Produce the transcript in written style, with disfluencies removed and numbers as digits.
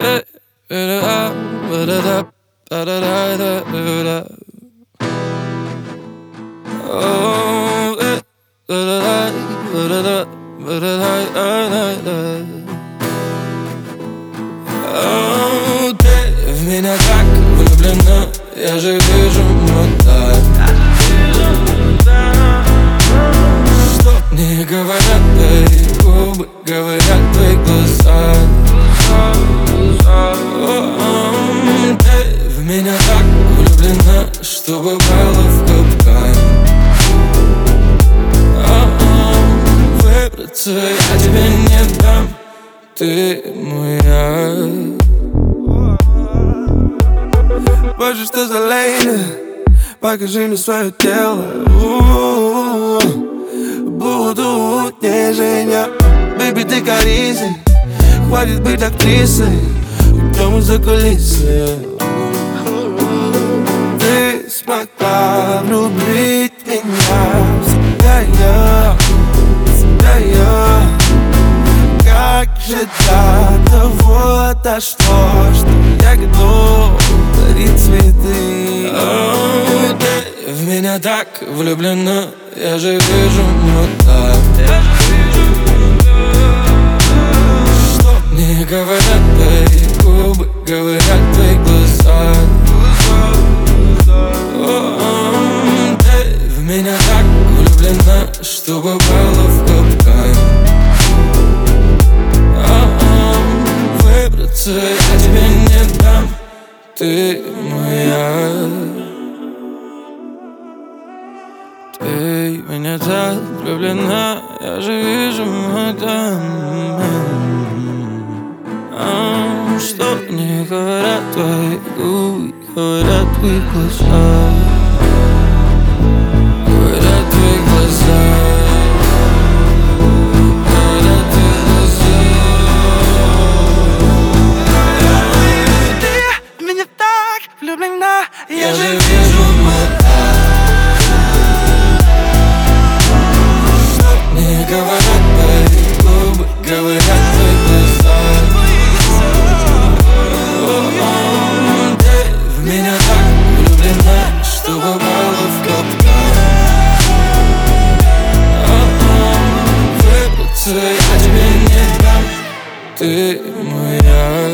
Ты в меня так влюблена, я же вижу мута. Что мне говорят твои губы, говорят твои глаза. Ты в меня так влюблена, что попала в капкан. Выбраться я тебе не дам, ты моя. Боже, что за лейна, покажи мне свое тело. Буду утнежения. Бэйби, ты корисой, хватит быть актрисой, уйдем из-за кулисы. Ты смогла влюбить меня в себя я. Как же для того дошло, что я готов дарить цветы. Ты в меня так влюблена, я же вижу мута. Что мне говорят твои губы, говорят твои глаза. Ты в меня так влюблена, что попала в капкан. Выбраться я тебе не дам, ты моя. Ты в меня так влюблена, я же вижу мадам. Что мне говорят твои губы, говорят твои глаза. Говорят твои глаза. Говорят твои глаза. Ты в меня так влюблена, Я же вижу мадам. Мне говорят твои губы, говорят твои глаза. Ты в меня так влюблена, что попала в капкан. Выбраться я тебе не дам, ты моя.